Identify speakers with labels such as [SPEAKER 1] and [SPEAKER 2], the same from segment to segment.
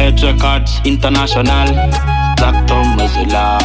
[SPEAKER 1] Jet Records International. Zactom Mazilla.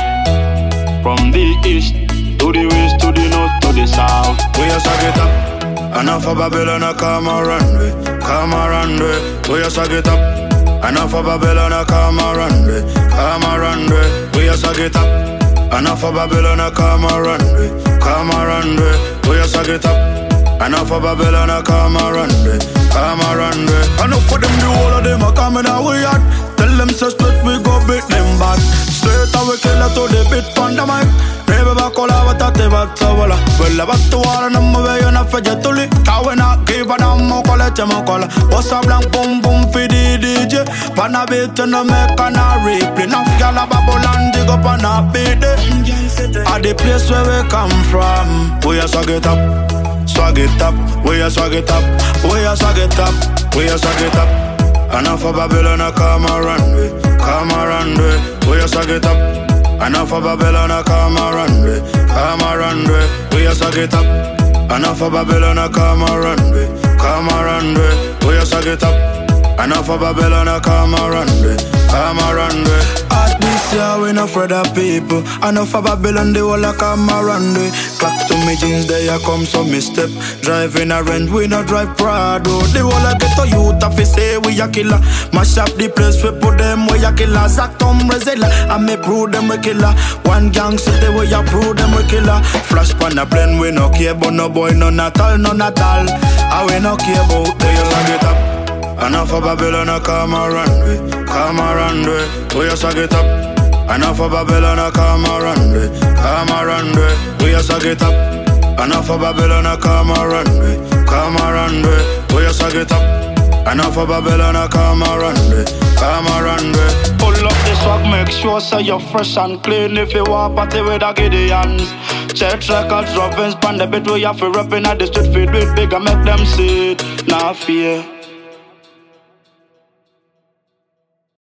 [SPEAKER 1] From the east to the west to the north to the south.
[SPEAKER 2] We are get up. Enough of Babylon, come around way. Come around way. We are get up. Enough of Babylon, come around way. Come around way. We are get up. Enough of Babylon, come around way. Come around way. We are get up. Enough of Babylon, come around way. Come around way. Enough for them, the whole of them are coming out we at. Tell them so straight we go beat them back. Straight away killer to the beat on the mic. Never back all over that they back to walla. Well about to war and I'm away on a fidget to lick. Can we not give a damn more call it more call. What's a blank boom boom for the DJ. Pan a beat and a make and a replay. Enough gal a bubble and dig up and a beat it. At the place where we come from. We are swag it up. Swag it up. We are swag it up. We are swag it up. We are swag it up. Enough of Babylon, come around way. Come around way. We are swag it up. Enough of Babylon, come around way. Come around way. We are swag it up. Enough of Babylon, come around way. Come around way. We are swag it up. Enough of Babylon, come around way. Come around way. At this year we no afraid of people. Enough of Babylon, they all a come around way. Clock to me jeans, there you come so me step. Driving a rent, we no drive Prado. They all a get to youth if say we a killer. Mash up the place, we put them we a killer. Zactom Brazilla, I me prove them we killer. One gang city we a prove them we killer. Flash pan a blend, we no care about no boy, none at all, none at all. I we no care about they just get up. Enough of Babylon, come around way. Come around way. We just get up. Enough of Babylon, come around way. Come around way. We just get up. Enough of Babylon, come around way. Come around way. We just get up. Enough of Babylon, come around way. Come around way.
[SPEAKER 1] Pull up the swag, make sure so you're fresh and clean. If you want party with the Gideons. Jet Records, Robins, pan the bit where you have to rap in at the street feed with big and make them see it. Nah fear.